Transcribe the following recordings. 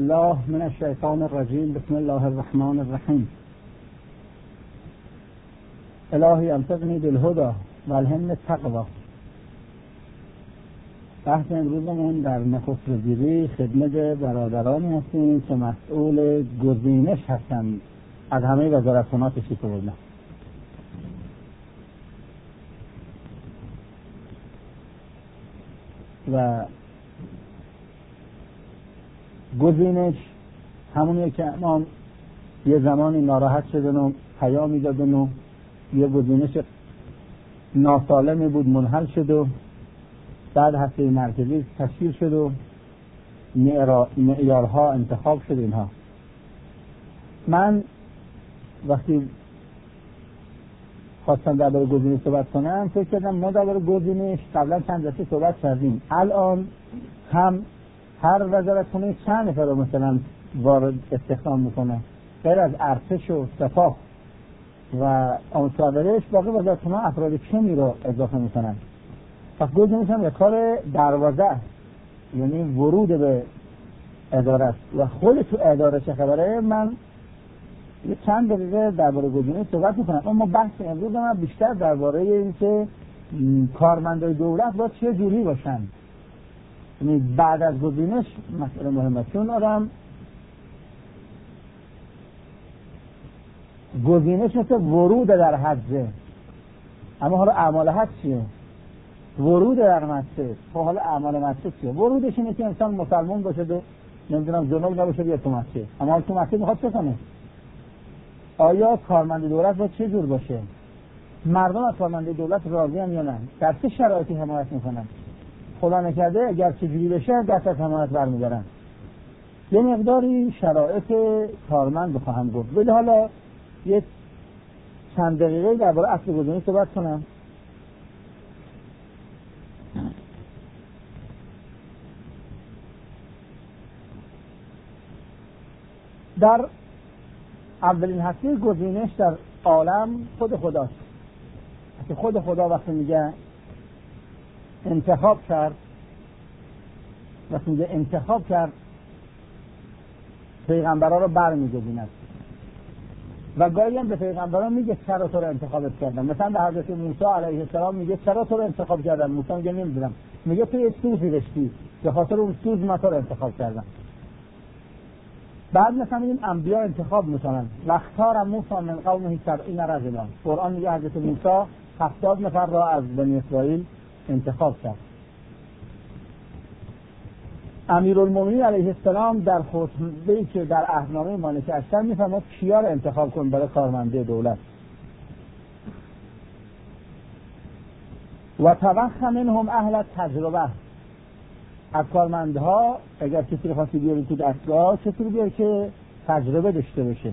بالله من الشیطان الرجیم. بسم الله الرحمن الرحیم. الهی انصرنی بالهدی و الهمنی التقوی. بحث امروزمون در نخست وزیری خدمت برادرانی هستیم که مسئول گزینش هستند از همه وزارتخانات شکل‌الله. و گزینش همونیه که امام یه زمانی ناراحت شدن و پیامی دادن و یه گزینش ناسالمی بود منحل شد و بعد هسته مرکزی تشکیل شد و معیارها انتخاب شد. اینها من وقتی خواستم درباره گزینش صحبت کنم فکر کردم ما درباره گزینش قبلا چند دفعه صحبت کردیم. الان هم هر وزارتخانه چند نفر رو مثلا وارد استخدام میکنه غیر از ارتش و سپاه و آموزگارش، باقی وزارتخانه افراد کمی رو اضافه میکنن. پس گزینش هم یک کار دروازه است، یعنی ورود به اداره است. و خود تو اداره چه خبره؟ من یه چند دقیقه درباره گزینش صحبت میکنم، اما بحث امروز من بیشتر درباره این که کارمندای دولت باید چه جوری باشن. یعنی بعد از گزینش مسئله مهمه، چون آدم گزینش مثل ورود در حجه، اما حالا اعمال حج چیه؟ ورود در مسجد. خب حالا اعمال مسجد چیه؟ ورودش اینه که انسان مسلمان باشه و نمیدونم جنوب نباشه بیاد تو مسجد. اما حالا تو مسجد میخواد چه کنه؟ آیا کارمند دولت باید چه جور باشه؟ مردم از کارمند دولت راضی ان یا نه؟ در چه شرایطی حمایت میکنن؟ خدا نکرده اگر چجوری بشه دست از حمایت برمیدارن. یه مقداری شرایط کارمند بخواهم گفت، ولی حالا یه چند دقیقه درباره اصل گزینش صحبت کنم. در اولین هسته گزینش در عالم خود خداست. خود خدا وقتی میگه انتخاب کرد، وقتی میگه انتخاب کرد پیغمبرها رو برمیگزیند و گاهی هم به پیغمبران میگه چرا تو رو انتخابت کردم. مثلا به حضرت موسی علیه السلام میگه چرا تو رو انتخاب کردم؟ موسی میگه نمیدونم. میگه تو یه سوزی داشتی، به خاطر اون سوز من تو رو انتخاب کردم. بعد مثلا این انبیا انتخاب میکنن. واختار موسی من قومه 70 رجلا. قرآن میگه حضرت موسی 70 نفر را از بنی اسرائیل انتخاب کرد. امیرالمومنین علیه السلام در خطبه‌ای که در عهدنامه مالک اشتر میفرماد کیا را انتخاب کن برای کارمنده دولت. و توخ منهم اهل تجربه. از کارمندها اگر کسی رو خواستی بیاری تو دستگاه، کسی رو بیاری که تجربه داشته باشه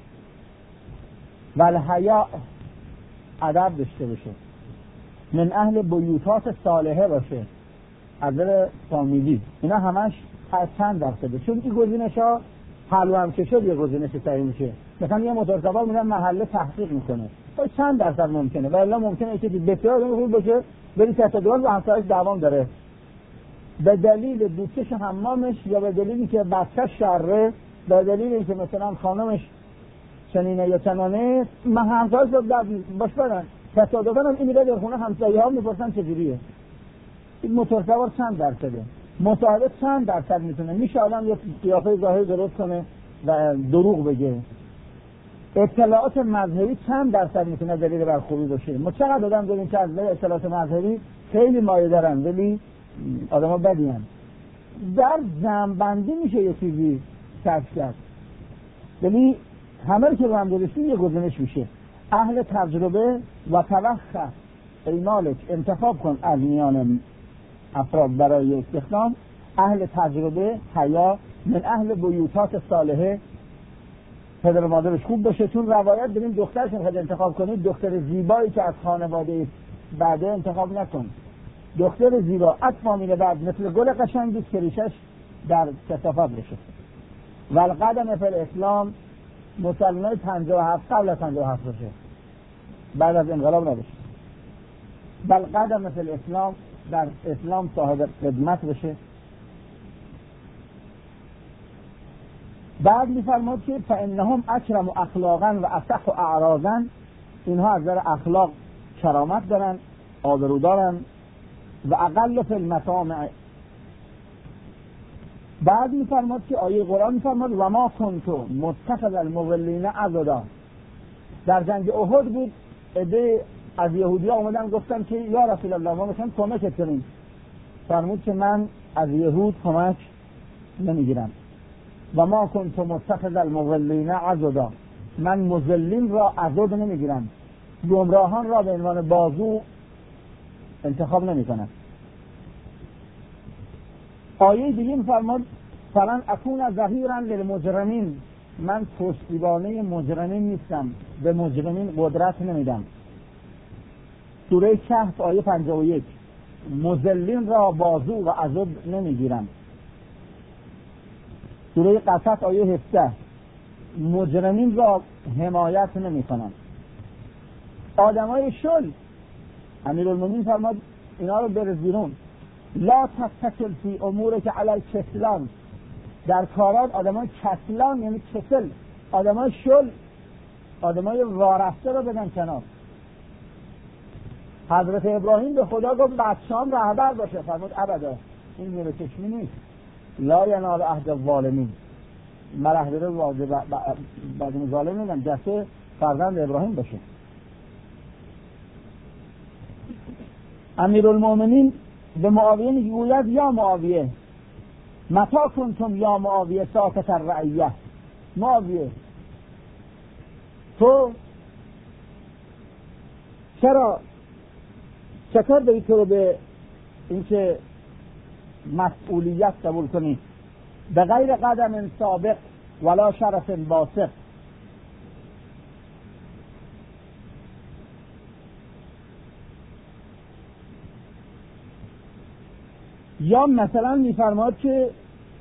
و الحیا، ادب داشته باشه، من اهل بیوتات صالحه باشه، از فامیلی. اینا همش از چند درصده، چون این گزینش‌ها حلو هم که شد یه گزینش صحیح میشه. مثلا یه موتور سوار میرن محله تحقیق میکنه، تا چند درصد ممکنه، ولی ممکنه که بسیار خوب باشه بری تصادف و همسایه‌اش دوام داره به دلیل دوستش حمامش، یا به دلیلی که بچه‌ش شره، به دلیل اینکه مثلا خانمش چنینه یا چنانه، من همسایه‌اش رو باش برن تصادفاً این میره در خونه همسایه‌ها میپرسن چجوریه. این موتور سوار چند درصده؟ مصاحبه چند درصد میشه آدم یه قیافه ظاهری درست کنه و دروغ بگه؟ اطلاعات مذهبی چند درصد میتونه دلیل بر خوبی باشه؟ ما چقدر آدم داریم که از اطلاعات مذهبی خیلی مایه دارن ولی آدم‌ها بدی هستند. در جمع‌بندی میشه یه چیزی کشف کرد، ولی همه که رو هم درستی یه گزینش میشه. اهل تجربه و توخه، ای مالک انتخاب کن از میان افراد برای استخدام اهل تجربه، حیا، من اهل بیوتات صالحه، پدر و مادرش خوب باشه. چون روایت داریم دخترش میخواد انتخاب کنید، دختر زیبایی که از خانواده بعده انتخاب نکن. دختر زیبا از فامیل بعد مثل گل قشنگی که ریشش در کثافت بشه. و القدم فی الاسلام، مسلمانای 57 قبل از 57 باشه، بعد از انقلاب نباشه. بل قدم فی الاسلام، در اسلام صاحب خدمت بشه. بعد میفرماد که فانهم اکرم اخلاقا و اصح اعراضا، اینها از نظر اخلاق کرامت دارن، آبرو دارن و اقل فی المطامع. بعد میفرماد که آیه قرآن میفرماد و ما کنت متخذ المضلین عضدا. در جنگ احد بود، عده از یهودی ها آمدن گفتن که یا رسول الله ما میخوایم کمک کنیم. فرمود که من از یهود کمک نمیگیرم. و ما کنت متخذ المضلین عضدا، من مضلین را عضد نمیگیرم، گمراهان را به عنوان بازو انتخاب نمیکنم. آیه دیگه میفرماد فلن اکون ظهیرا للمجرمین، من پشتیبانه مجرمین نیستم، به مجرمین قدرت نمیدم. سوره کهف آیه 51 مذلین را بازو و عضد نمیگیرم. سوره قصص آیه 17 مجرمین را حمایت نمیکنم. آدمای شل امیرالمومنین فرماد اینا رو برز بیرون. لا تتکل فی امور که علی کسلان، در کارات آدمای کسلان یعنی کسل، آدمای شل، آدمای وارسته رو بدن کنار. حضرت ابراهیم به خدا گفت بچه‌ام رهبر باشه، فرمود ابدا، این میره چشمی نیست. لا ینال عهد الظالمین، مرحله واجب بعد از ظالم نمیدن، جسه فرزند ابراهیم باشه. امیرالمومنین به معاویه میگوید یا معاویه متا کنتم یا معاویه ساکت الرعیه، معاویه تو چرا چطور داری تو رو به اینکه مسئولیت قبول کنی؟ به غیر قدم سابق ولا شرف باسق. یا مثلا میفرماد که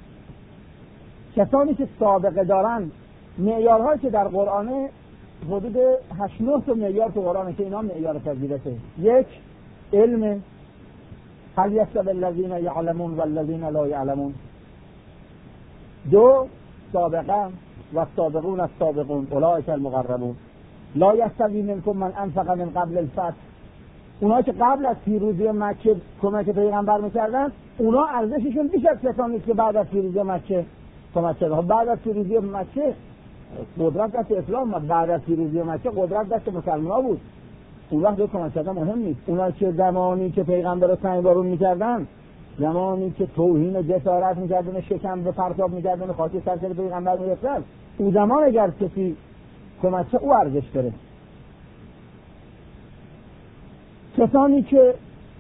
کسانی که سابقه دارن، معیارهایی که در قرآن حدود 8-9 تا معیار تو قرآنه که اینا معیار فضیلته. یک، علم، هل یستوی الذین یعلمون والذین لا یعلمون. دو، سابقه و السابقون السابقون اولئک المقربون. لا یستوی منکم من انفق من قبل الفتح، اونا که قبل از پیروزی مکه کمک پیغمبر میکردن، اونا ارزششون بیش از کسانی که بعد از پیروزی مکه کمک کردن. بعد از پیروزی مکه قدرت دست اسلام، بعد از پیروزی مکه قدرت دست مسلمان‌ها بود. اون وقت کمک کردن مهم نیست. اونا که زمانی که پیغمبر رو سنگبارون میکردن، زمانی که توهین و جسارت میکردن، شکم به پرتاب میکردن، خاطر سر پیغمبر میرسن، اون زمان اگر کسی کمک او ارزش داره. کسانی که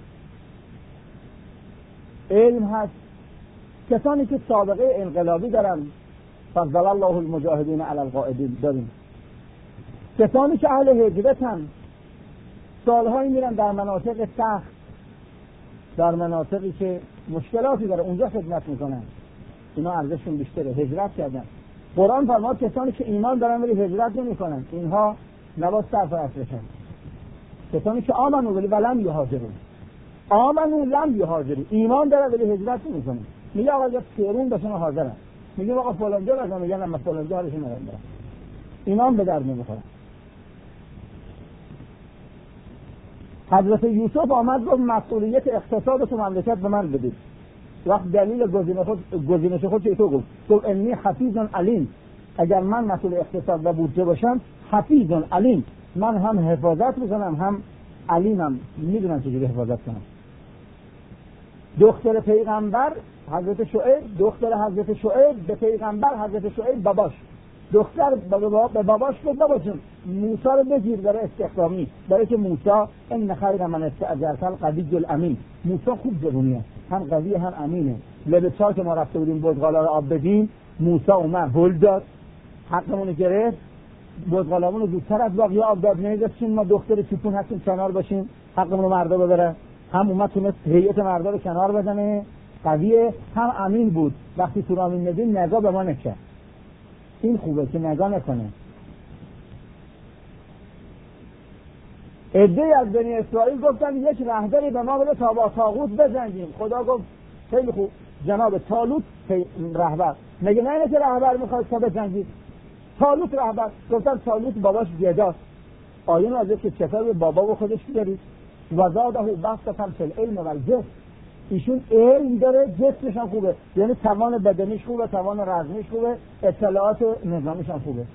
علم هست، کسانی که سابقه انقلابی دارن، فضل الله المجاهدین علی القاعدین داریم. کسانی که اهل هجرتن، سالهایی میرن در مناطق سخت، در مناطقی که مشکلاتی داره، اونجا خدمت میکنن، اینا ارزششون بیشتره، هجرت کردن. قرآن فرماد کسانی که ایمان دارن ولی هجرت نمیکنن، اینها نباید سرفرست بشن. کسانی که آمنو ولی ولم یهاجرون، آمنو لم یهاجرون، ایمان داره ولی هجرت نمیکنه. میگه آقا جا تهران بشن حاضرن، میگه آقا فلان جا بشن، میگن من فلان جا حالشون ندارم، ایمان به درد نمیخوره. حضرت یوسف آمد گفت مسئولیت اقتصاد تو مملکت به من بدید. وقت دلیل گزینش خود چطور گفت؟ گفت انی حفیظ علیم، اگر من مسئول اقتصاد و بودجه باشم، حفیظ علیم، من هم حفاظت میکنم هم علیمم، میدونم چجوری حفاظت کنم. دختر پیغمبر حضرت شعیب، دختر حضرت شعیب به پیغمبر حضرت شعیب باباش، دختر به باباش گفت بابا جون موسی رو بگیر برای استخدامی، برای که موسی ان خیر من استاجرت القوی الامین، موسی خوب جوونیه، هم قوی هم امینه. لبچا که ما رفته بودیم بزغالا رو آب بدیم، موسی اومد هول داد، حقمون گرفت، بزغالامون رو زودتر از باقی آب داد، نمیذاشتیم ما دختر چپون هستیم کنار باشیم، حقمون رو مردا ببره. هم اومد تونست هیئت مردا رو کنار بزنه، قویه، هم امین بود. وقتی تو رامین ندیم نگاه به ما نکرد. این خوبه که نگاه نکنه. عده‌ای از بنی اسرائیل گفتن یک رهبری به ما بده تا با طاغوت بجنگیم. خدا گفت خیلی خوب، جناب طالوت رهبر، مگه نه اینه که رهبر میخواد تا بجنگید؟ طالوت رهبر، گفتن طالوت باباش گداست. آیه نازل که چطور به بابا و خودش بیارید و زاده بسطة فی العلم و الجسم. ایشون علم داره، جسمش هم خوبه، یعنی توان بدنیش خوبه، توان رزمیش خوبه، اطلاعات نظامیش هم خوبه.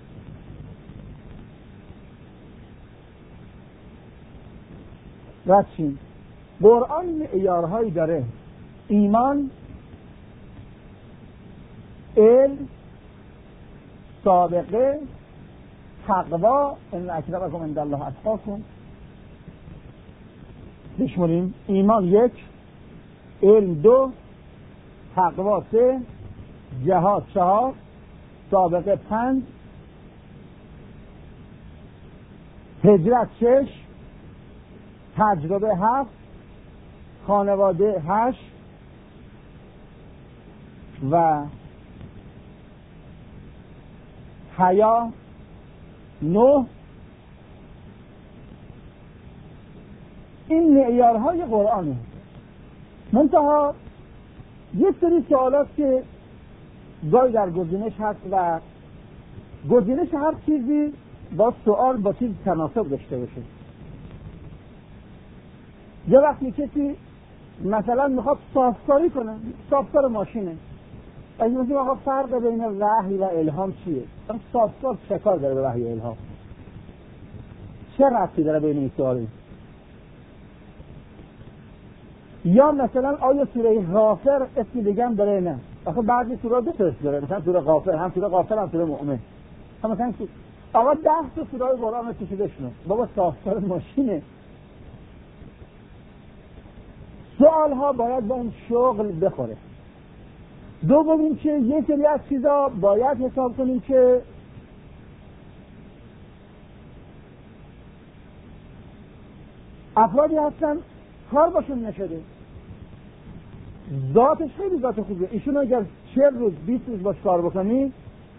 رچین قرآن معیارهایی داره: ایمان، علم، سابقه، تقوا. ان اکرمکم عند الله اتقاکم. بشمونیم: ایمان 1، علم 2، تقوا 3، جهاد 4، سابقه 5، هجرت 6، تجربه 7، خانواده 8 و حیا 9. این معیارهای قرآنه. منتها یک سری سوالات که گاهی در گزینش هست و گزینش هر چیزی با سوال با چیز تناسب داشته باشه. یه وقتی کسی مثلا میخواد صافکاری کنه، صافکار ماشینه، اگه میگه آقا فرق بین وحی و الهام چیه؟ صافکار چه کار داره به وحی و الهام؟ چه ربطی داره بین این سوالی؟ یا مثلا آیا سوره غافر اسم دیگه هم داره نه؟ آخه بعضی سوره دو تا اسم داره، مثلا سوره غافر، هم سوره غافر هم سوره مؤمن. مثلا آقا 10 تا سوره قرآن رو کشیده شنو، بابا صافکار ماشینه. سوال ها باید با اون شغل بخوره. دوم این که یه سری از چیزا باید حساب کنیم که افرادی هستن کار باشون نشده، ذاتش خیلی ذات خوبه، ایشون اگر 40 روز 20 روز باش کار بکنی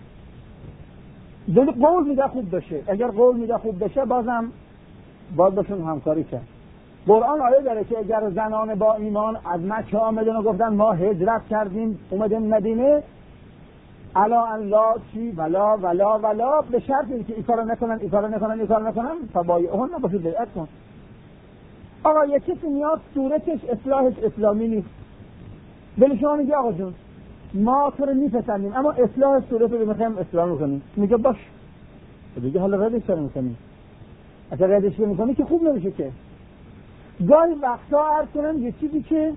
دل قول میده خوب بشه، اگر قول میده خوب بشه بازم باید باشون همکاری کرد. قرآن آیه داره که اگر زنان با ایمان از مکه آمدن و گفتن ما هجرت کردیم اومدیم مدینه، الا ان لا چی ولا به شرط اینکه این کارو نکنن فبایعهن باشید بیعت کن. آقا یه کسی میاد صورتش اصلاحش اسلامی نیست، ولی شما میگه آقا جون ما تو رو میپسندیم اما اصلاح صورت رو میخوایم اسلام کنیم، میگه باش، دیگه حالا ردش میکنیم. اگر ردش میکنی که خوب نمیشه که. گاهی وقتا عرض کنم یه چیزی که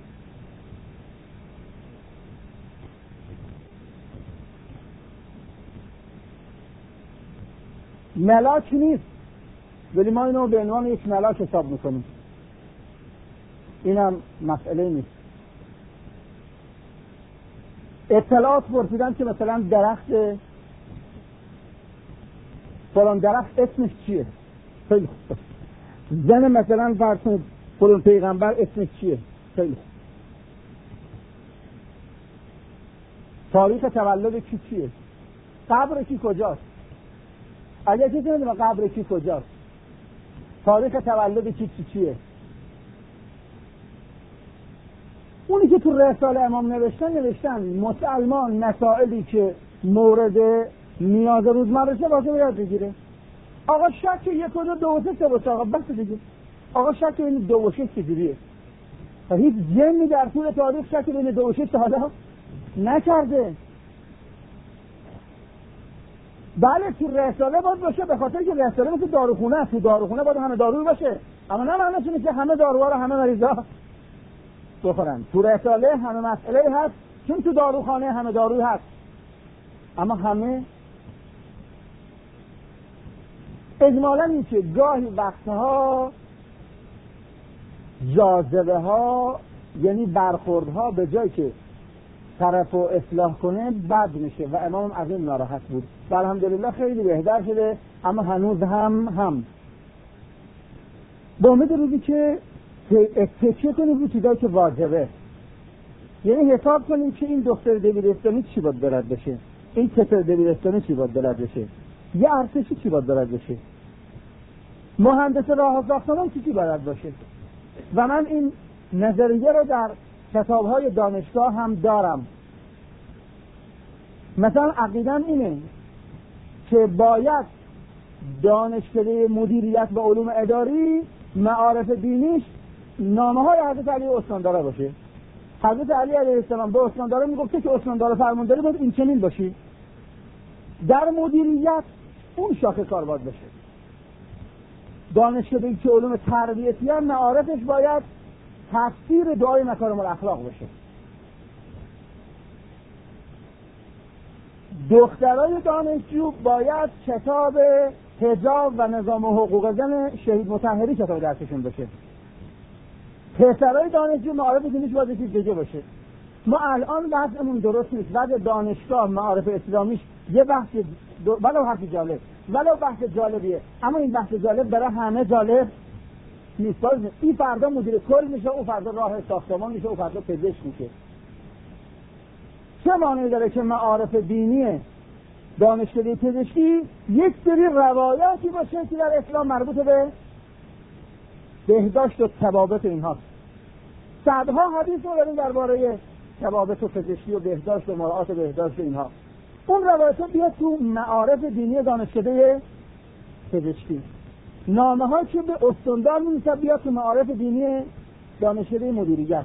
ملاک نیست ولی ما اینو به عنوان یک ملاک حساب میکنیم، اینم مسئله نیست. اطلاعات پرسیدن که مثلا درخت فلان درخت اسمش چیه؟ خیلی خوب. زن مثلا فرض کنید فلان پیغمبر اسمش چیه؟ خیلی خوب. تاریخ تولد کی چیه؟ قبر کی کجاست؟ اگه کسی نمیدونه قبر کی کجاست، تاریخ تولد کی چیه؟ اونی که تو رساله امام نوشتن مسلمان مسائلی که مورد نیاز روزمرهشه باشه باید بگیره. آقا شک 1 و 2 2 و 3 باشه، آقا بس دیگه. آقا شک این 2 و 6 چجوریه؟ هیچ جنی در طول تاریخ شک بین 2 و 6 تا حالا نکرده. بله تو رساله باید باشه، به خاطر که رساله مثل داروخونه است، تو داروخونه باید همه داروی باشه، اما نه معنیش اینه که همه داروها رو همه مریضا بخورن. تو رساله همه مسئله هست، چون تو داروخانه همه داروی هست، اما همه اجمالاً این که گاهی وقتها جاذبه ها یعنی برخوردها به جای که طرف رو اصلاح کنه بد میشه و امام از این ناراحت بود و الحمدلله خیلی بهتر شده، اما هنوز هم با امید روزی که تکیه کنیم رو چیزایی که واجبه، یعنی حساب کنیم که این دکتر دبیرستانی چی باید بلد بشه، این کتر دبیرستانی چی باید بلد بشه، یه ارتشی چی باید بلد بشه، مهندس راه ساختمان چی بلد باشه. و من این نظریه رو در کتاب‌های دانشگاه هم دارم مثلا عقیدم اینه که باید دانشکده مدیریت و علوم اداری معارف دینیش نامه های حضرت علی عثمانداره باشه. حضرت علی علیه السلام به عثمانداره میگفته که عثمانداره فرمانداری باید این چنین باشی. در مدیریت اون شاخه کار باید باشه. دانشکده‌ای که علوم تربیتی هم معارفش باید تفسیر دعای مکارم الاخلاق باشه. دخترای دانشجو باید کتاب حجاب و نظام حقوق زن شهید مطهری کتاب درسشون باشه. پسرای دانشجو معارف دینیش باید چیز دیگه باشه. ما الان وضعمون درست نیست. وضع دانشگاه معارف اسلامیش یه بحث ولو حرف جالب، ولو بحث جالبیه، اما این بحث جالب برای همه جالب نیست. این فردا مدیر کل میشه، اون فردا راه ساختمان میشه، اون فردا پزشک میشه. چه معنی داره که معارف دینی دانشکده پزشکی یک سری روایاتی باشه که در اسلام مربوط به بهداشت و طبابت اینهاست؟ صدها حدیث رو داریم درباره طبابت و پزشکی و بهداشت و مراعات بهداشت اینها. اون روایت ها بیاد تو معارف دینی دانشکده پزشکی. نامه ها که به استاندار می‌نویسه بیاد تو معارف دینی دانشکده مدیریت.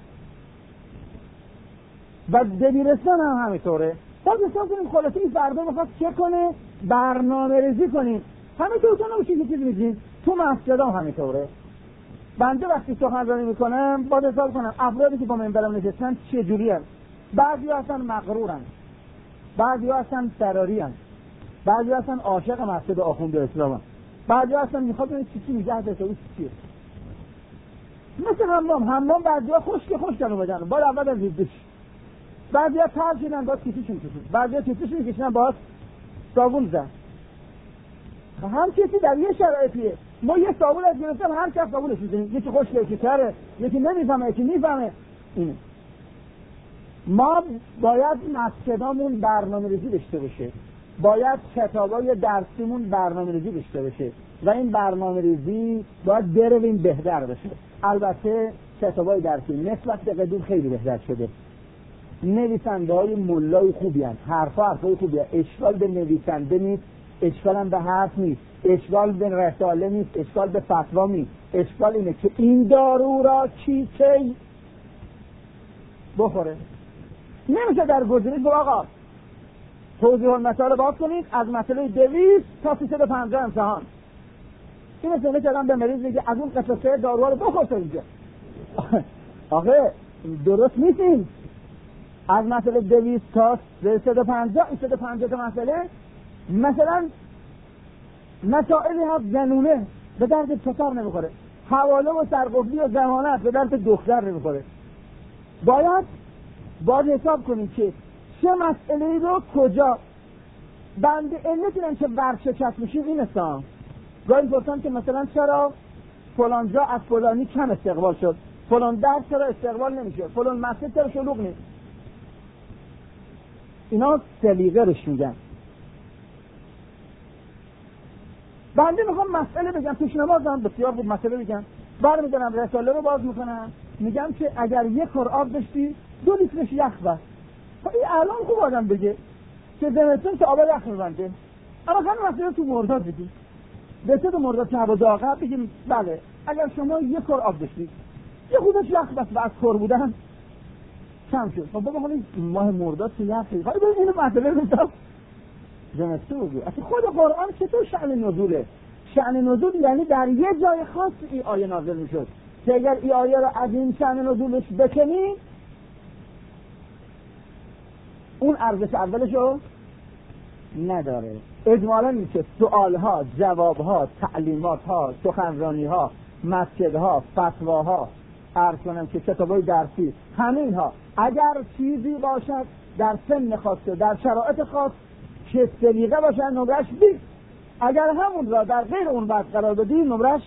و دبیرستان هم همینطوره. باید حساب کنیم خلاصه این فردا میخواد چه کنه، برنامه ریزی کنیم. همینطور تو نمیشه که چیز میگیم تو مسجد هم همینطوره. بنده وقتی سخنرانی میکنم باید حساب کنم افرادی که با منبرم نشستن چه جوری هست. بعضی هستن مغرورن، بعضی هستن فراری هستن، بعضی هستن عاشق مسجد آخوند اسلام، بعضی هستن میخواد ببینید چی میگه تصاویر چیه. مثل حمام بعضی ها خشک کنو بجنن باید اول از ریزش، بعضی ها ترشیدن باید کیسیشون کشید، بعضی ها کیسیشون میکشن باید صابون زن. هم کسی در یه شرایطیه. ما یه صابون از گرفتم هر کس صابونش میزنیم، یکی خشکه یکی تره، یکی نمیفهمه یکی میفهمه. اینه ما باید مسجدامون برنامه‌ریزی داشته باشه، باید کتابای درسیمون برنامه‌ریزی داشته باشه و این برنامه‌ریزی باید برویم بهتر بشه. البته کتابای درسی نسبت به قدیم خیلی بهتر شده. نویسنده‌های مولای خوبی هستند، حرفای خوبی هست. اشکال به نویسنده نیست، اشکال هم به حرف نیست، اشکال به رساله نیست، اشکال به فتوا نیست. اشکال اینه که این دارو را کی بخوره. نمیشه در گزینش با آقا توضیح المسائل باز کنید از مسئله 200 تا 350 امتحان. این مثلا کردم به مریض میگه از اون قصه داروها رو بخور تا اینجا. آخه درست نیستین. از مسئله 200 تا 350 این 350 تا مسئله مثلا مسائلی هست زنونه به درد پسر نمیخوره، حواله و سرقفلی و ضمانت به درد دختر نمیخوره. باید حساب کنیم که چه مسئله رو کجا بنده علت اینم که ورشکست میشیم این است. گاهی پرسن که مثلا چرا فلان جا از فلانی کم استقبال شد، فلان درس چرا استقبال نمیشه، فلان مسجد چرا شلوغ نیست. اینا سلیقه روش میگن. بنده میخوام مسئله بگم، پیش نمازم بسیار خوب مسئله بگم، برمیدارم رساله رو باز میکنم میگم که اگر یک خور آب داشتی 2 لیترش یخ بست. این الان خوب آدم بگه که زمستون که آب یخ میبنده، اما خیلی مسئله تو مرداد بگیم بسید مرداد که هوا داغه بگیم بله اگر شما یک خور آب داشتی یه خودش یخ بست و از خور بودن کم شد. بابا حالا ماه مرداد که یخی خواهی باید اینو مسئله بگم زمستون بگیم. اصلا خود قرآن چطور شأن نزوله؟ شأن نزول یعنی در یه جای خاص این آیه نازل میشد که اگر این آیه رو از این شأن نزولش بکنی اون ارزش اولشو نداره. اجمالا این که سوالها، جوابها، تعلیماتها، سخنرانیها، مسجدها، فتواها، عرض کنم که کتابای درسی، همه اینها اگر چیزی باشد در سن خاصه در شرایط خاص که سلیقه باشد نمرش 20. اگر همون را در غیر اون وقت قرار بدی نمرش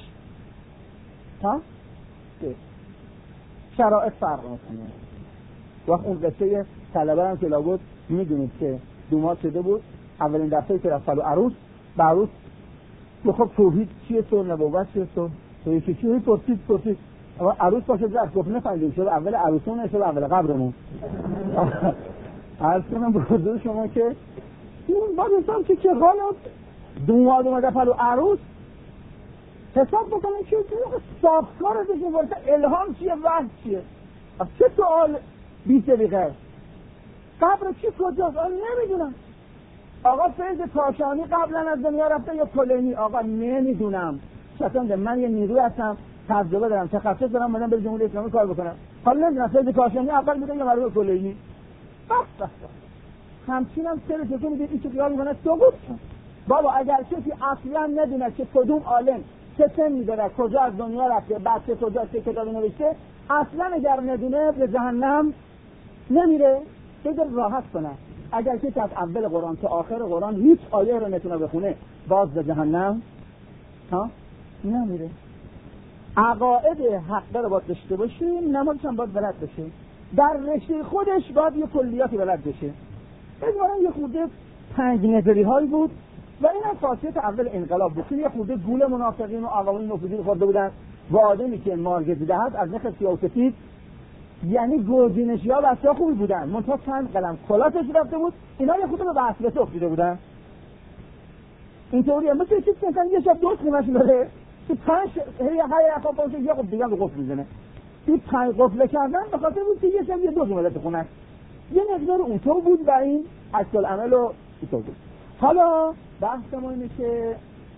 شرایط فرق میکنه. وقت اون قصه طلبه هم که لابد میدونید که دومات شده بود اولین دفعه که رفت عروس به عروس خب توحید چیه تو نبوت چیه تو یکی چیه پرسید اما عروس باشه زرد گفت نفهمیدیم شد اول عروسون شد اول قبرمون. عرض کنم به حضور شما که این بعد حساب که حالا دوماد اومده پلو عروس حساب بکنیم که ساختار ازش مبارسه الهام چیه وحی چیه. از چه سوال 20 دقیقه قبر چی کجاست نمیدونم. آقا فیض کاشانی قبلا از دنیا رفته یا کلینی؟ آقا نمیدونم. شطرنج من یه نیروی هستم، تجربه دارم، تخصص دارم، اومدم به جمهوری اسلامی کار بکنم. حالا نمیدونم فیض کاشانی اول بوده یا مرحوم کلینی. بس همچین هم سر جزو میده این که خیال میکنه سقوط شد. بابا اگر کسی اصلا ندونه که کدوم عالم چه سنی داره، کجا از دنیا رفته، بچه کجا، چه کتابی نوشته، اصلا اگر ندونه به جهنم نمیره. بذار راحت کنه. اگر کسی از اول قرآن تا آخر قرآن هیچ آیه رو نتونه بخونه باز به جهنم نمیره. عقاید حق رو باید داشته باشیم، نمازش هم باید بلد بشه، در رشته خودش باید یه کلیاتی بلد بشه. بذارم یه خورده تنگ نظری هایی بود و این هم خاصیت اول انقلاب بود. یه خورده گول منافقین و عوامل مفسدین خورده بودن و آدمی که مارگزیده دهد از نخ سیاه و سفید، یعنی گرجینشی ها بسیار خوبی بودن، منتها چند قلم کلاتش رفته بود، اینا یه خورده به وصلت افتیده بودن. اینطوری هم مثل چیز که یه شب دوست خونش داره که 5 هر اخواب باشه یه خب دیگه به قفل میزنه. این 5 قفل کردن به خاطر بود که یه شب یه دوست اومده تو خونش. یه مقدار اونطور بود و این عکس العمل و اینطور بود. حالا بحث ما اینه که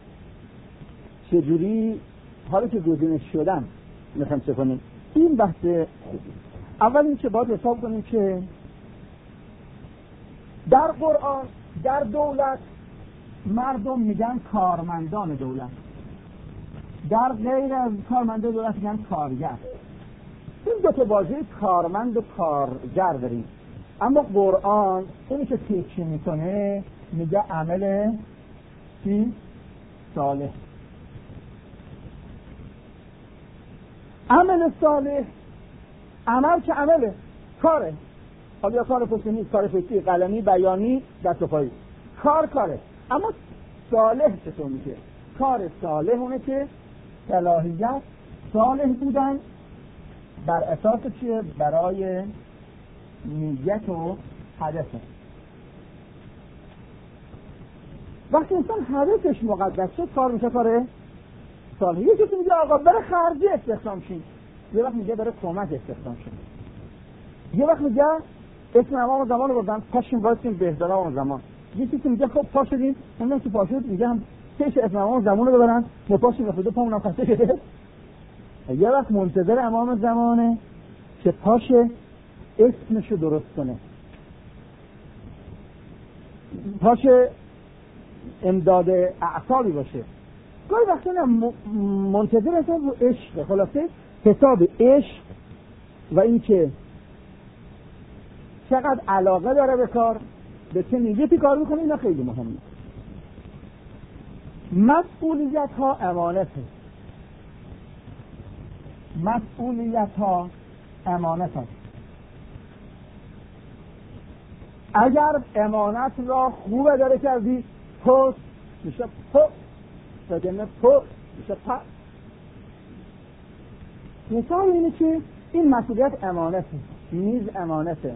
چجوری حالا که گزینش شدن میخوایم چه کنیم. این بحث خوبی. اول این که باید حساب کنیم که در قرآن در دولت مردم میگن کارمندان دولت، در غیر از کارمندان دولت میگن کارگر. این دو تا واژه کارمند و کارگر داریم، اما قرآن اینی که تیکشی میکنه میگه عمل چی؟ صالح. عمل صالح، عمل که عمله، کاره، حالا یا کار پشتی، کار فکری، قلمی، بیانی، دست و پایی، کاره. اما صالح چطور میشه؟ کار صالح اونه که صلاحیت صالح بودن بر اساس چیه؟ برای نیت و هدف. وقتی انسان هدفش مقدس شد کار میشه کار صالح. یه کسی میگه آقا برای خرجی استخدام شین، یه وقت میگه برای کمک استخدام شین، یه وقت میگه اسم امام زمان رو بردن پاشین واسین بهدار امام زمان، یه کسی میگه خب پا شدین، اونم که پا شد میگه هم پیش اسم امام زمان رو ببرن با پاشین بخوده پامونم خسته شده. یه وقت منتظر امام زمانه که پاشه اسمشو درست کنه، پاشه امداد اعصابی باشه. گاهی وقتا منتظر هستن رو عشق. خلاصه حساب عشق و این که چقدر علاقه داره به کار، به چه نیتی کار میکنه، اینا خیلی مهمه. مسئولیت ها امانته، مسئولیت ها امانت هست. اگر امانت را خوب اداره کردی پست میشه پست، بدنه پست میشه پست. مثال اینه که این مسئولیت امانته، نیز امانته.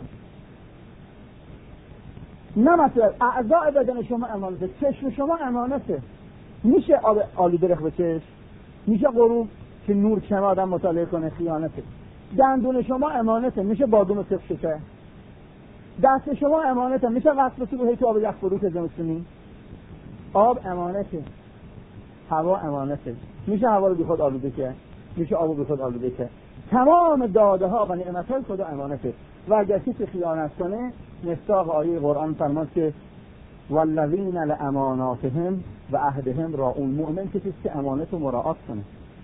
نه مثلا اعضاء بدن شما امانته، چشم شما امانته، میشه آب آلوده رخ به چشم، میشه غروب که نور چه آدم مطالعه کنه، خیانته. دندون شما امانته، میشه بادوم سفت شکر. دست شما امانته، میشه وصل تو هی تو آب یخ فرو که زمستونی. آب امانته، هوا امانته، میشه هوا رو بی خود آلوده کرد، میشه آب رو بی خود آلوده کرد. تمام داده ها و نعمت های خدا امانته و اگر کسی خیانت کنه مصداق آیه قرآن فرماد که والذین لاماناتهم و عهدهم راعون. مؤمن کسی که امانت رو مراعات کنه،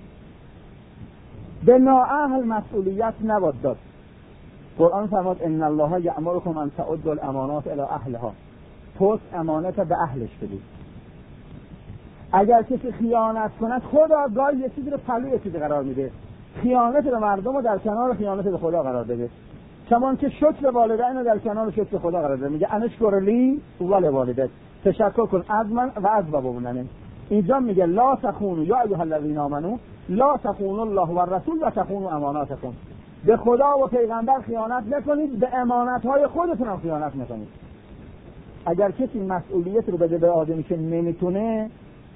به نااهل مسئولیت نباید داد. قرآن فرماد ان الله یأمرکم ان تعدوا الامانات الی اهلها. پست امانت به اهلش بدید. اگر کسی خیانت کند خدا گاهی یه چیزی رو پلوی یه چیزی قرار میده، خیانت به مردم رو در کنار خیانت به خدا قرار بده. چون که شکر والدین رو در کنار شکر خدا قرار بده. میگه انشکر لی ولوالدیک، تشکر کن از من و از بابامون. اینجا میگه لا تخونوا یا ایها الذین آمنوا لا تخونوا الله و الرسول و تخونوا اماناتکم. به خدا و پیغمبر خیانت نکنید، به امانت‌های خودتون هم خیانت نکنید. اگر کسی مسئولیت رو بده به آدمی که نمیتونه،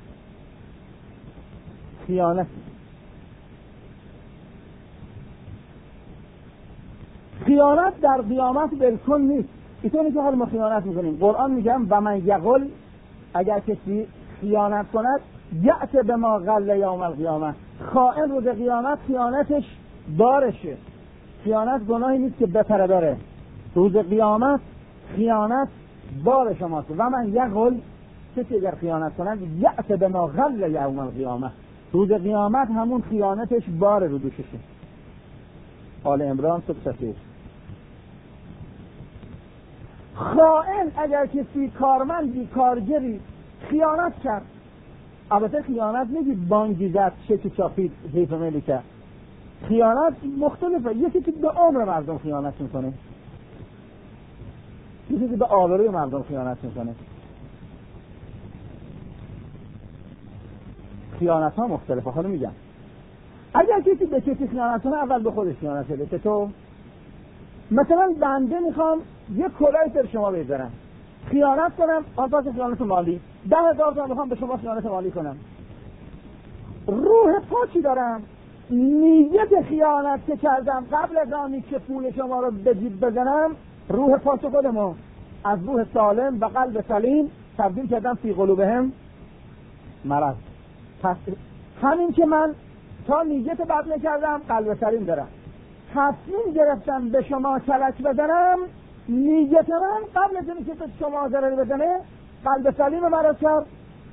خیانت. خیانت در قیامت بالکل نیست. اینطوری که حال ما خیانت میکنیم. قرآن میگم و من یقل، اگر کسی خیانت کند یأت به ما غل یوم القیامه، خائن روز قیامت خیانتش بارشه. خیانت گناهی نیست که بپره بره، روز قیامت خیانت بار شماست. و من یقل، کسی اگر خیانت کند یأت به ما غل یوم القیامه، روز قیامت همون خیانتش بار رو دوششه. آل عمران 130. خائن اگر کسی کارمندی کارگری خیانت کرد، البته خیانت نگید بانگی زد چکی چاپید حیف ملی کرد، خیانت مختلفه. یکی که به عمر مردم خیانت میکنه، یکی که به آبروی مردم خیانت میکنه. خیانت ها مختلفه. حالا میگم اگر کسی به کسی خیانت کنه، اول به خودش خیانت کرده. که تو مثلا بنده میخوام یه کلاهی سر شما بذارم، خیانت کنم، آنپس خیانت مالی 10,000 تومان میخوام به شما خیانت مالی کنم، روح پاکی دارم، نیت خیانت که کردم قبل از آنی که پول شما رو به جیب بزنم، روح پاک خودمو از روح سالم و قلب سلیم تبدیل کردم فی قلوبهم مرض. پس همین که من تا نیت بد نکردم قلب سلیم دارم، تصمیم گرفتم به شما کلک بزنم، نیت من قبل از اینکه به شما ضرر بزنه قلب سلیم مرض کرد.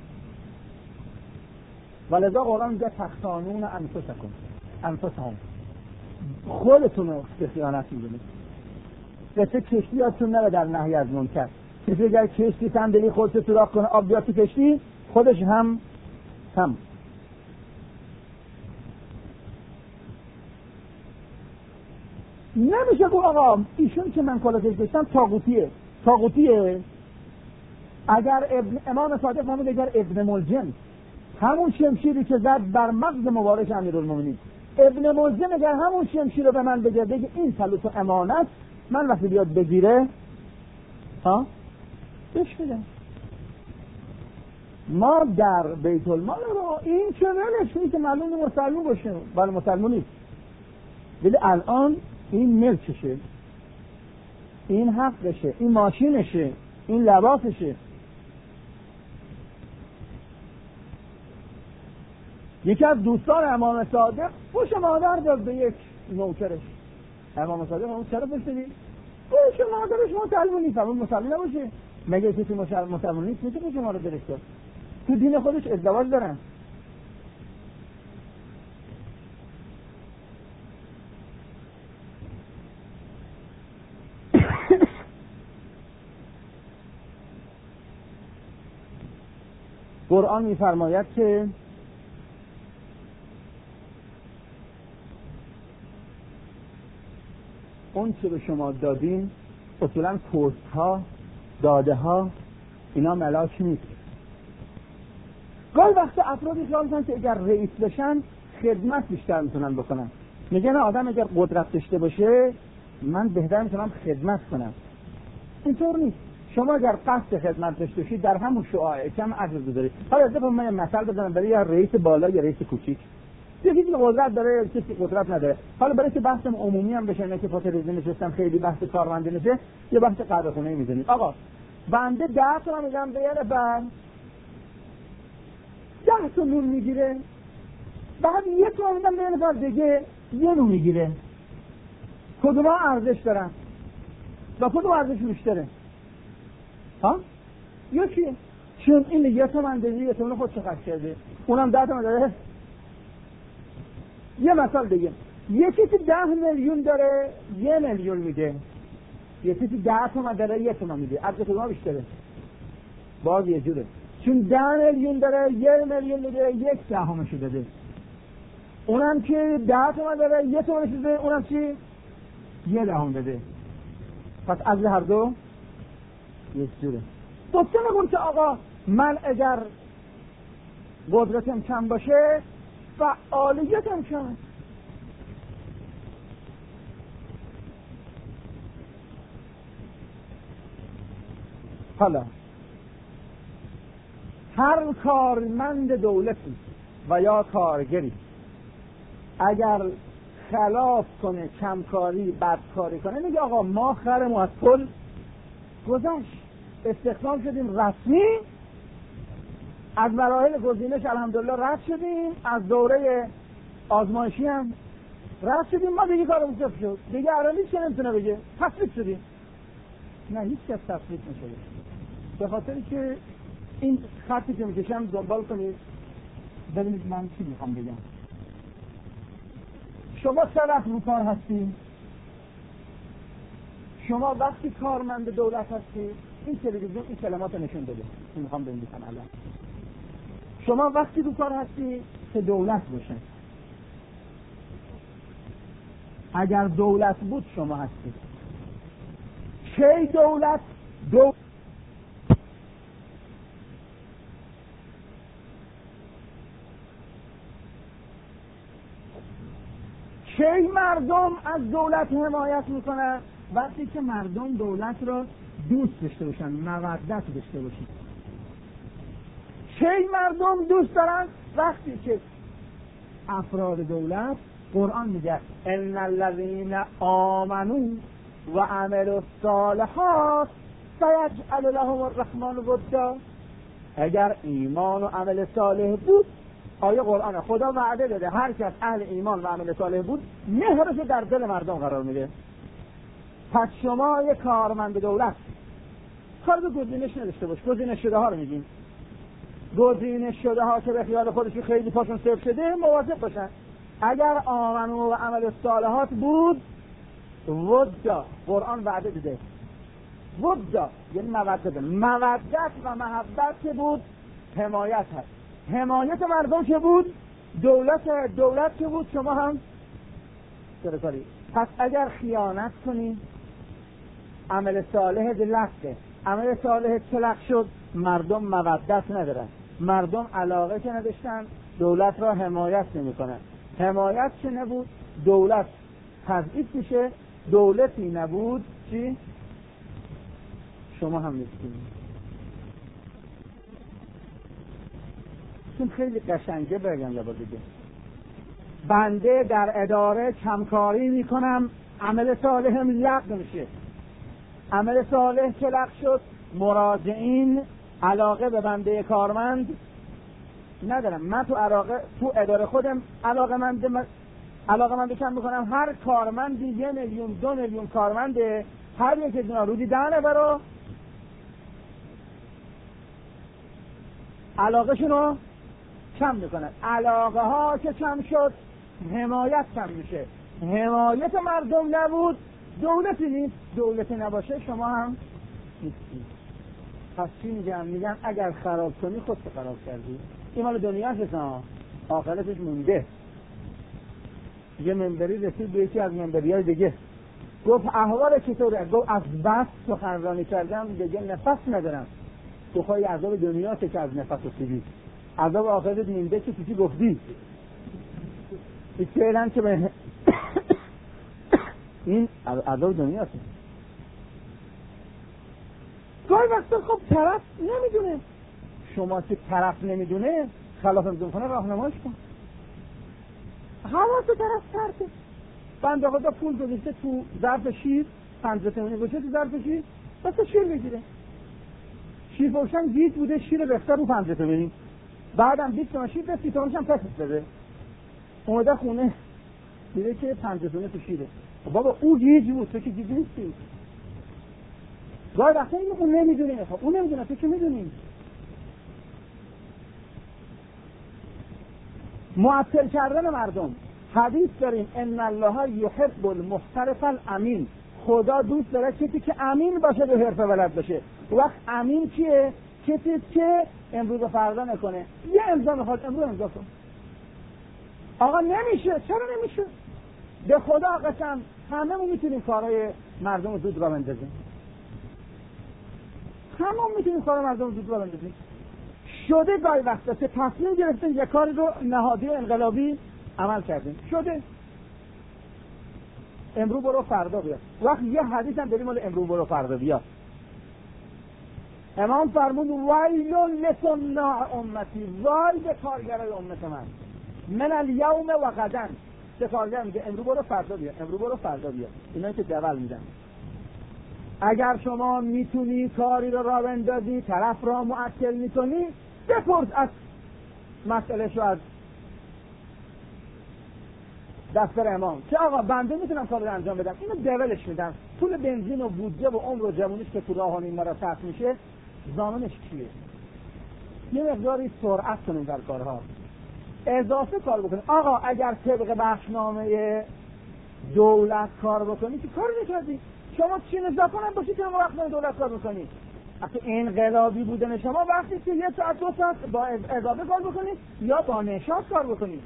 ولذا قرآن میگه تختانون انفسهم، خودتون رو به خیانت می‌کنید. مثل کشتی یادتون نره در نهی از منکر، کسی اگر کشتی صندلی خودش سوراخ کنه آب بیاد تو کشتی، خودش هم نمیشه گفت آقا ایشون که من کلا کشتم طاغوتیه. اگر امام صادق فهمید اگر ابن ملجم، همون شمشیری که زد بر مغز مبارک امیرالمومنین، ابن ملجم اگر همون شمشیر رو به من بگه این سلوت و امانت، من وقتی بیاد بگیره بهش بدم. ما در بیت المال رو این چه ولش که معلوم مسلمون باشه، ولی مسلمون نیست، ولی الان این ملکشه، این حقشه، این ماشینشه، این لباسشه. یکی از دوستان امام صادق پوش مادر داد به یک نوکرش. امام صادق اون چرا پوش دادی؟ پوش مادرش مسلمون نیست، اما مسلمون نباشه. مگه کسی مسلمون نیست میشه پوش مادر درش داد؟ تو دین خودش ازدواج دارن. قرآن می‌فرماید که اون چه به شما دادیم، اصولاً پست‌ها، داده ها، اینا ملاک نیست. گاهی وقت افرادی خیال می‌کنن که اگر رئیس بشن خدمت بیشتر میتونن بکنن. میگن آدم اگر قدرت داشته باشه من بهتر میتونم خدمت کنم. اینطور نیست. شما اگر قصد خدمت داشته باشید در همون شعاع کم اجر بذارید. حالا از من یه مثال بزنم برای یه رئیس بالا یا رئیس کوچیک. یکی که قدرت داره، کسی قدرت نداره. حالا برای که بحث عمومی هم بشه، نه که فاطر رضا نشستم خیلی بحث کارمند نشه، یه بحث قهوه خونه می‌زنید. آقا بنده 10 تومن میگم به یه نفر 10 تومن میگیره، بعد 1 تومن میدم به یه نفر دیگه 1 نون میگیره. کدوم ارزش دارن و کدوم ارزش بیشتره؟ یکی چون این 1 تومن دیگه 1 تومن خودش خرج کرده، اونم 10 تومن داره. یه مثال دیگه، یکی که 10 میلیون داره 1 میلیون میده، یکی که 10 تومن داره 1 تومن میده. ارزش کدوم بیشتره؟ باز یه جوره، چون 10 میلیون داره 1 میلیون میده 1/10 بده. اونم که 10 تومن داره 1 تومن بده، اونم چی؟ 1/10 بده. پس از هر دو یک جوره. دوسته نگون که آقا من اگر قدرتم کم باشه فعالیتم کم. حالا هر کارمند دولتی و یا کارگری اگر خلاف کنه، کمکاری، بدکاری کنه، میگه آقا ما خرمون از پل گذشت، استخدام شدیم رسمی، از مراحل گزینش الحمدلله رد شدیم، از دوره آزمایشی هم رد شدیم، ما دیگه کارمون صفر شد، دیگه عرالی چه نمیتونه بگه تسلیت شدیم. نه، هیچ کس تسلیت نشده، به خاطری که این خطی که میکشم دنبال کنید ببینید من چی میخوام بگم. شما چه وقت رو کار هستی؟ شما وقتی کارمند دولت هستی، این تلویزیون این کلمات نشون بده، این میخوام ببینید الان. شما وقتی رو کار هستی که دولت باشه، اگر دولت بود شما هستی. چه دولت؟ چه مردم از دولت حمایت میکنن؟ وقتی که مردم دولت را دوست داشته باشن، مودت داشته باشن. چه مردم دوست دارن؟ وقتی که افراد دولت، قرآن میگه ان الذین آمنوا و عملوا الصالحات سیجعل لهم الرحمن ودا. اگر ایمان و عمل صالح بود، آیه قرآن خدا وعده داده هر کس اهل ایمان و عمل صالح بود مهرش در دل مردم قرار میده. پس شما یک کارمند دولت کار به گزینش نداشته باش. گزینش شده ها رو میگیم، گزینش شده ها که به خیال خودشون خیلی پاشون صرف شده مواظب باشن. اگر آمنو و عمل صالحات بود ودا، قرآن وعده داده ودا یعنی مودت و محبت که بود حمایت هست. حمایت مردم که بود دولت که بود شما هم سرکاری. پس اگر خیانت کنی عمل صالح لخته، عمل صالح چلق شد، مردم مودت ندارن، مردم علاقه که نداشتن، دولت را حمایت نمی کنن. حمایت که نبود دولت تضعیف میشه، دولتی نبود چی؟ شما هم نیستید. چون خیلی قشنگه بگم لبا دیگه، بنده در اداره کمکاری میکنم، عمل صالحم لغو میشه، عمل صالح که لغو شد، مراجعین علاقه به بنده کارمند ندارم. من تو اداره خودم علاقه من کم میکنم. هر کارمندی 1 میلیون 2 میلیون کارمنده، هر یک از اینا روزی 10 نفر رو علاقه شونو کم میکنن. علاقه ها که کم شد حمایت کم میشه. حمایت مردم نبود دولتی نیست، دولتی نباشه شما هم نیستید. پس چی میگم اگر خراب کنی خودت خراب کردی. این مال دنیا هست، آخرتش مونده. یه منبری رسید به یکی از منبری‌های دیگه، گفت احوال چطوره؟ گفت از بس سخنرانی کردم دیگه نفس ندارم. تو خواهی عذاب دنیا که از نفس رسیدی، عذاب آخرت مونده که چیزی گفتی. این فعلا که به این عذاب دنیا هست. گاهی وقتا خب طرف نمیدونه، شما که طرف نمیدونه خلاف امضا کنه راهنماییش کن. حواس طرف پرته. بنده خدا پول گذاشته تو ظرف شیر، 50 تومانی گذاشته تو ظرف شیر، بس شیر بگیره. شیر فروشان گیج بوده، شیر بخته رو 50 تومانی، بعدم 20 تومن شیر به 30 تومنش هم پس بده. اومده خونه دیده که 50 تومن تو شیره. بابا او گیج بود، تو که گیج نیستی. گاهی وقتا اون نمیدونه، خب اون نمیدونه، تو که میدونی. معطل کردن مردم. حدیث داریم ان الله یحب المحترف الامین. خدا دوست داره کسی که امین باشه، به حرفه بلد باشه. وقت امین کیه؟ کسی که امروز و فردا نکنه. یه امضا میخواد امروز امضا کن. آقا نمیشه. چرا نمیشه؟ به خدا قسم هممون میتونیم کارهای مردم رو زود راه بندازیم. هممون میتونیم کارهای مردم رو زود راه بندازیم. شده گاهی وقتا که تصمیم گرفتیم یک کاری رو نهادی انقلابی عمل کردیم، شده امروز برو فردا بیا. وقت یه حدیث هم داریم مال امروز برو فردا بیا. امام فرمود ویل لصناع امتی، وای به کارگرای امت من الیوم و غدا. چه کارگر میگه امروز برو فردا بیا، امروز برو فردا بیا، اینا که دول میدن. اگر شما میتونی کاری رو راه بندازی، طرف را معطل میکنی، بپرس از مسئله شو از دفتر امام که آقا بنده میتونم کار رو انجام بدم، اینو دولش میدم، پول بنزین و بودجه و عمر و جوونیش که تو راه این مرا صرف میشه زامنش کیه؟ یه مقداری سرعت کنیم در کارها، اضافه کار بکنیم. آقا اگر طبق بخشنامه دولت کار بکنی که کار میکردی، شما چی نزاکنم باشی که ما بخشنامه دولت کار بکنی؟ اصلا انقلابی بودن شما وقتی که 1 ساعت 2 ساعت با اضافه کار بکنی یا با نشاط کار بکنی.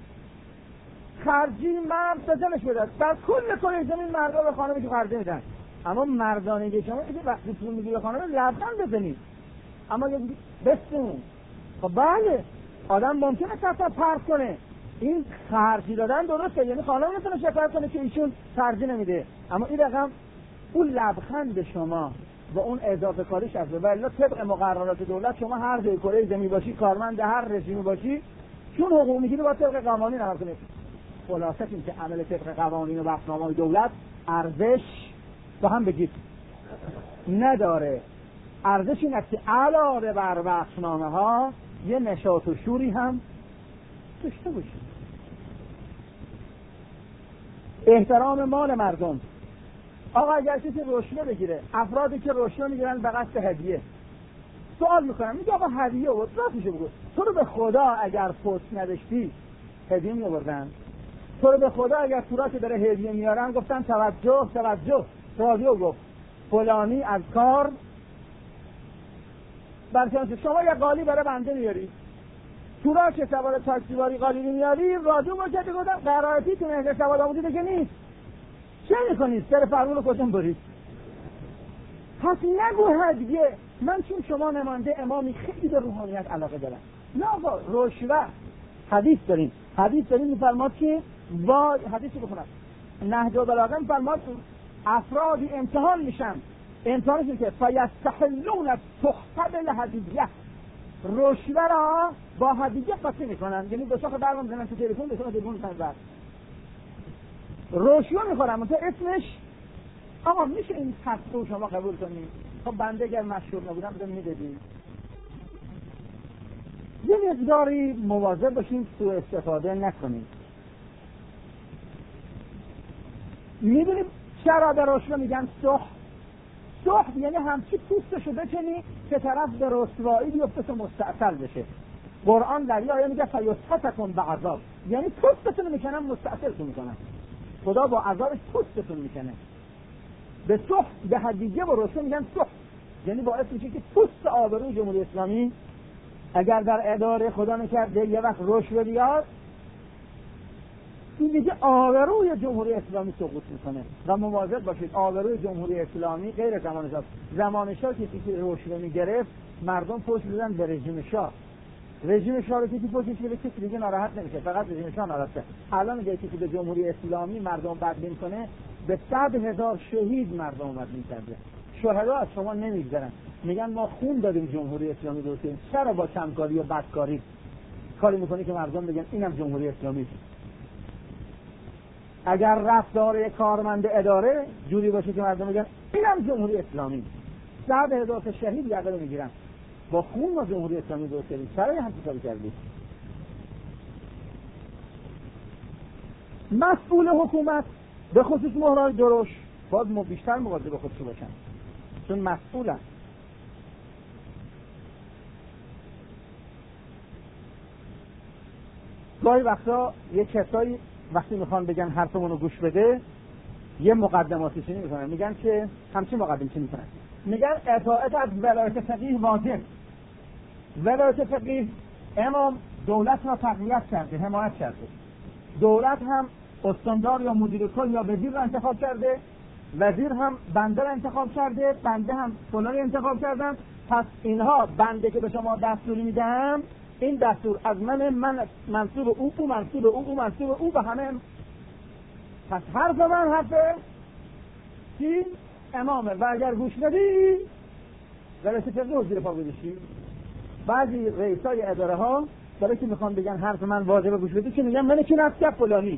خرجی مرد سزنش بدن، در کل زمین مردا به خانمی که خرجی میدن، اما مردانگی شما اینکه وقتی پول میگی به خانم لبخند بزنید، اما بستون. خب بله آدم ممکنه کسا پرس کنه، این خرجی دادن درسته، یعنی خانم میتونه شکایت کنه که ایشون خرجی نمیده، اما این رقم اون لبخند شما و اون اضافه کاریش هست. ولی طبق مقررات دولت شما هر جای کره زمین باشی، کارمند هر رژیمی باشی، چون حقوق میگیری با طبق قوانین عمل کنید. خلاصه این که عمل طبق قوانین و بخشنامه‌های دولت ارزش با هم بگید نداره. ارزش این است که علاوه بر بخشنامه ها یه نشاط و شوری هم داشته باشید. احترام مال مردم. آقا اگر کسی رشوه بگیره، افرادی که رشوه میگیرن به قصد هدیه، سوال میکنم میگه آقا هدیه بود، راستش بگو، تو رو به خدا اگر پست نداشتی هدیه میآوردن؟ تو رو به خدا اگر صورتی داره هدیه میارن گفتن توجه توجه، رادیو گفت فلانی از کار برچانس شما یه قالی برای بنده میاری، توراش سوار تاکسیواری قالی میاری، رادیو مجدد گفتم قرائتی تو مهده سواد آمودی دیگه نیست، چه میکنید؟ سر فرمون رو کتن برید. پس نگو هدیه. من چون شما نمانده امامی خیلی به روحانیت علاقه دارم، نه آقا رشوه. حدیث داریم میفرماد که حدیثی بخونم، نهج البلاغه میفرماد افرادی امتحان میشن، امتحانشون که فیستحلون تحفه الهدیه، رشوه را با هدیه قاطی میکنن، یعنی دو شاخ برام میزنن تو تلفن، دو شاخ تلفن میزنن، رشوه میخورن. مثلا اسمش آقا میشه این تصفیه شما قبول کنید؟ خب بنده اگر مشهور نبودم بودم میدادیم. یه مقداری مواظب باشیم سوء استفاده نکنیم. میدونیم چرا به رشوه میگن سحت یعنی همچی پوستشو بکنی که طرف به رسوایی بیفته که مستعصل بشه. قرآن در یه آیه میگه فیسحتکم بعذاب، یعنی پوستتون میکنن مستعصلتون میکنن، خدا با عذابش پوستتون میکنه. به سحت به هدیه و رشوه میگن سحت، یعنی باعث میشه که پوست آبروی جمهوری اسلامی اگر در اداره خدا نکرده یه وقت رشوه بیاد، این دیگه آبروی جمهوری اسلامی سقوط میکنه. و مواظب باشید آبروی جمهوری اسلامی غیر زمان شاه. زمان شاه کسی که رشوه میگرفت مردم پشت میدن به رژیم شاه. رژیم شاه رو کسی پشتش میره کسی دیگه ناراحت نمیشه، فقط رژیم شاه ناراحته. الان میگه کسی به جمهوری اسلامی مردم بدبین کنه، به 100,000 شهید مردم بدبین کرده. شهدا از شما نمیگذرن، میگن ما خون دادیم جمهوری اسلامی رو. چرا با کمکاری و بدکاری کاری میکنی که مردم بگن اینم جمهوری اسلامی؟ اگر رفتار کارمند اداره جوری باشه که مردم بگن اینم جمهوری اسلامی، 100,000 شهید یقه میگیرن. با خون ما جمهوری اسلامی درست کردیم، چرا همین کاری کردیم؟ مسئول حکومت به خصوص مهرهای دروش باید بیشتر مواظب به خودشون باشن، چون مسئولن. گاهی وقتا یه کسایی وقتی میخوان بگن حرفمون رو گوش بده یه مقدماتی چنین میکنن، میگن که همچین مقدم چنین میکنن، میگن اطاعت از ولایت فقیه واجب. ولایت فقیه امام دولت را تقویت کرده، حمایت کرده، دولت هم استاندار یا مدیر کل یا وزیر را انتخاب کرده، وزیر هم بنده را انتخاب کرده، بنده هم فلانی انتخاب کردن. پس اینها بنده که به شما دستوری میدم، این دستور از من منصوب او منصوب او منصوب او به همه. پس حرف من حرف چی؟ امامه. و اگر گوش ندی جلسه فقه زیر پا گذاشتی. بعضی رئیسای اداره ها برای که میخوان بگن حرف من واجبه گوش بدی که میگن من کی نفس فلانی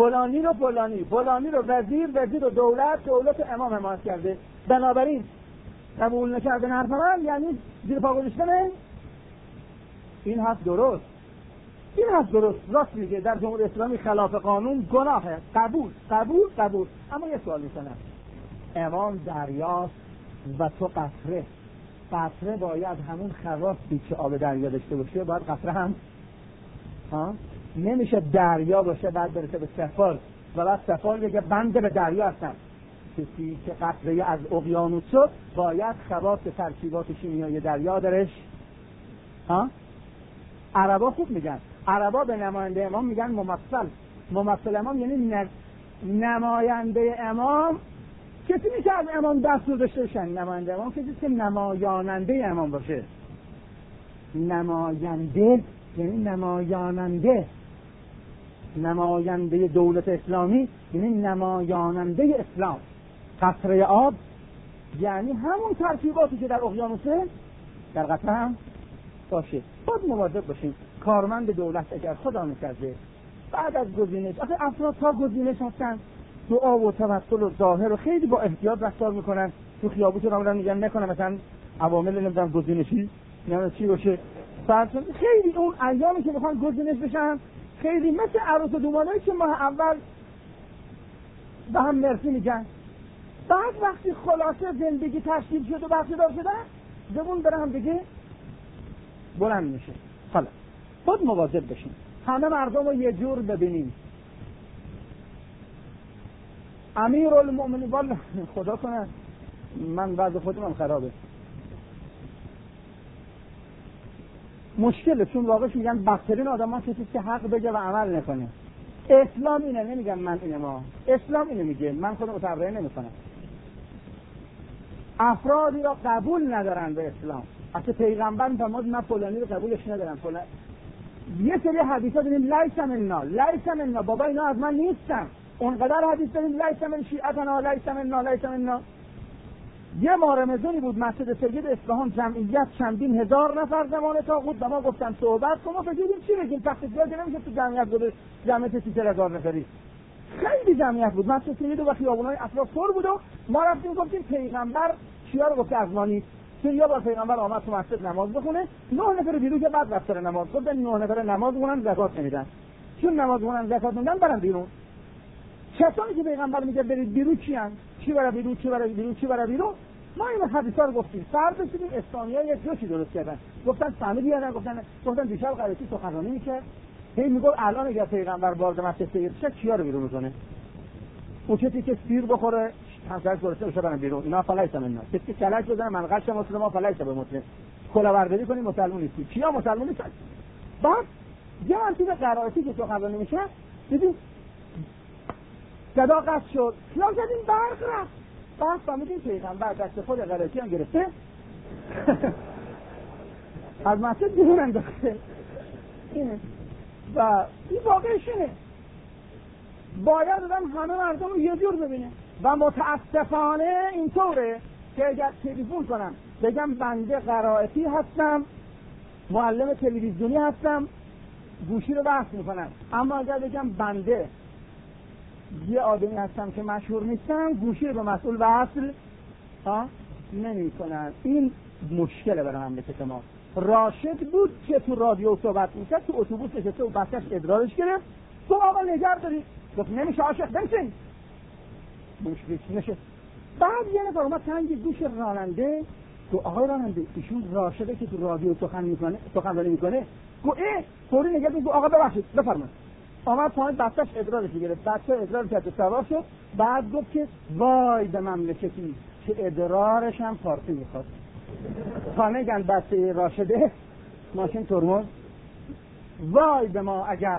رو وزیر و دولت امام حمایت کرده، بنابراین قبول نکردن حرف من یعنی زیر پا گذاشتن. این حرف درست راست میگه. در جمهوری اسلامی خلاف قانون گناهه. قبول. اما یه سوال میکنم، امام دریاست و تو قطره باید همون خواستی که آب دریا داشته باشه، باید قطره هم نمیشه دریا باشه بعد برسه به سفال و بعد سفال بگه بنده به دریا هستم. کسی که قطره از اقیانوس شد باید خواص ترکیبات شیمیایی دریا درش. عربا خوب میگن، عربا به نماینده امام میگن ممثل امام، یعنی نماینده امام. کسی میشه از امام دستور داشته باشن. نماینده امام کسی که نمایاننده امام باشه. نماینده یعنی نماینده دولت اسلامی، یعنی نمایاننده اسلام. قطره آب یعنی همون ترکیباتی که در اقیانوسه در قطره هم باشه. باید مواظب باشیم. کارمند دولت اگر خدا نکرده بعد از گزینش، آخه افراد تا گزینش هستن دعا و توسل و ظاهر و خیلی با احتیاط رفتار میکنن. تو خیابون رو میگن نکنه مثلا عوامل نمیدونم گزینشی یا چی باشه. خیلی اون ایامی که میخوان گزینش بشن خیلی مثل عروس و دومانایی که ماه اول به هم مرسی میگن، بعد وقتی خلاصه زندگی تشکیل شد و بخشیدار شدن زبون بره هم دیگه بلند میشه. حالا باید مواظب بشیم، همه مردم رو یه جور ببینیم. امیرالمؤمنین والله خدا کنه من وضع خودم خرابه، مشکله، چون واقعش میگن بدترین آدم ها کسی که حق بگه و عمل نکنه. اسلام اینه، نمیگم من اینه، ما اسلام اینه میگه، من خودم تبرئه نمیکنم. افرادی را قبول ندارن به اسلام. اصلا پیغمبر فرمود من فلانی رو قبولش ندارم. فلان یه سری حدیثا داریم لیس منا بابا اینا از من نیستن. اونقدر حدیث داریم لیس من شیعتنا لیس منا. یه ما رمضانی بود مسجد سید اصفهان، جمعیت چندین هزار نفر زمان طاغوت به ما گفتن صحبت کن، ما فکر کردیم چی بگیم، تخت جای نمیشه تو جمعیت بود، جمعیت 3000 نفری خیلی جمعیت بود. مسجد سید و خیابونای اطراف پر بود و ما رفتیم گفتیم پیغمبر چیا رو گفته از ما نیست. که یا با پیغمبر آمد تو مسجد نماز بخونه، 9 نفر بیرون که بعد رفتن نماز، گفتن 9 نفر نماز بخونن زکات نمیدن، چون نماز بخونن زکات نمیدن برن بیرون. کسانی که پیغمبر میگه برید بیرون کیان؟ چی برای بیرون؟ ما این حدیثا رو گفتیم. فرض کنیم اسلامی‌ها یک جوشی درست کردن، گفتن فهمیدی یا نه؟ گفتن دیشب قرائتی سخنرانی میکرد، هی میگه الان اگه پیغمبر وارد مسجد سید شه کیا رو بیرون میکنه؟ اون کسی که سیر بخوره همسرش گرسنه بشه برن بیرون، اینا فلیس منا. کسی که کلک بزنه من غش مسلمان فلیس به مسلم، کلاهبرداری کنیم مسلمان نیستی. کیا مسلمان نیستن؟ بعد یه همچین قرائتی که سخنرانی میشه دیدیم صدا قطع شد، خیال کردیم برق رفت. بعد فهمیدیم پیغمبر دست خود غلطی هم گرفته از مسجد بیرون انداخته. اینه و این واقعش اینه. باید همه مردم رو یه جور ببینه و متاسفانه اینطوره که اگر تلفن کنم بگم بنده قرائتی هستم، معلم تلویزیونی هستم، گوشی رو بحث میکنم، اما اگر بگم بنده یه آدمی هستم که مشهور نیستم، گوشی رو به مسئول وصل نمی کنن. این مشکله برای مملکت ما. راشد بود که تو رادیو صحبت میکرد، تو اتوبوس نشسته و بچه‌ش ادرارش گرفت، تو آقا نگار داری، گفت نمیشه عاشق بنشین، نشه. بعد یه نفر اومد تنگ گوش راننده، تو آقای راننده ایشون راشده که تو رادیو سخنرانی میکنه، گفت فوری نگاه گفت آقا ببخشید بفرمایید. آمد پایین بچه‌ش ادرارش گرفت، بچه ادرار کرد سوار شد. بعد گفت که وای به مملکتی که ادرارش هم فارسی میخواد. تا نگن بچه راشده ماشین ترمز، وای به ما اگر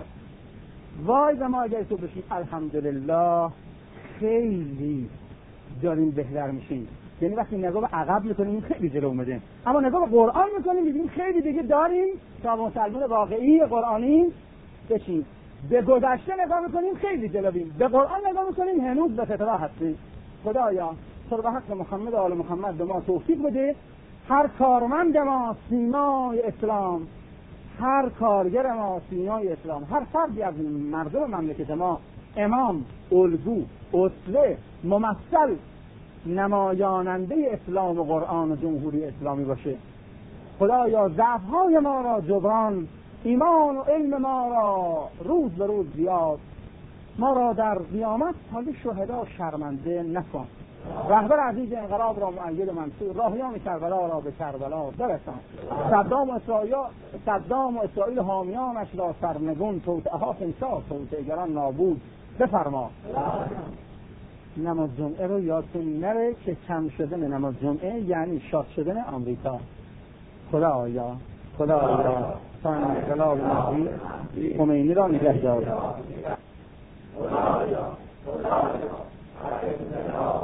تو بشیم. الحمدلله خیلی داریم بهتر میشیم. یعنی وقتی نگاه به عقب میکنیم خیلی جلو اومدیم، اما نگاه به قرآن میکنیم میبینیم خیلی دیگه داریم تا مسلمان واقعی قرآنی بشیم. به گذشته نگاه میکنیم خیلی جلویم، به قرآن نگاه میکنیم هنوز به فتوا هستیم. خدایا تو به حق محمد و آل محمد به ما توفیق بده هر کارمند ما سیمای اسلام، هر کارگر ما سیمای اسلام. هر فردی از مردم مملکت ما امام، الگو، اسوه، ممثل، نمایاننده اسلام و قرآن و جمهوری اسلامی باشه. خدایا ضعف‌های ما را جبران، ایمان و علم ما را روز به روز زیاد، ما را در قیامت حال شهدا شرمنده نکن. رهبر عزیز انقلاب را مؤید منصور، راهیان کربلا را به کربلا برسان. صدام و اسرائیل حامیانش را سرنگون، توطئه‌ها انصاف، توطئه‌گران نابود بفرما. نماز جمعه رو یادتون نره که کم شدن نماز جمعه یعنی شاد شدن آمریکا. خدایا تا انقلاب مهدی خمینی را نگه دار.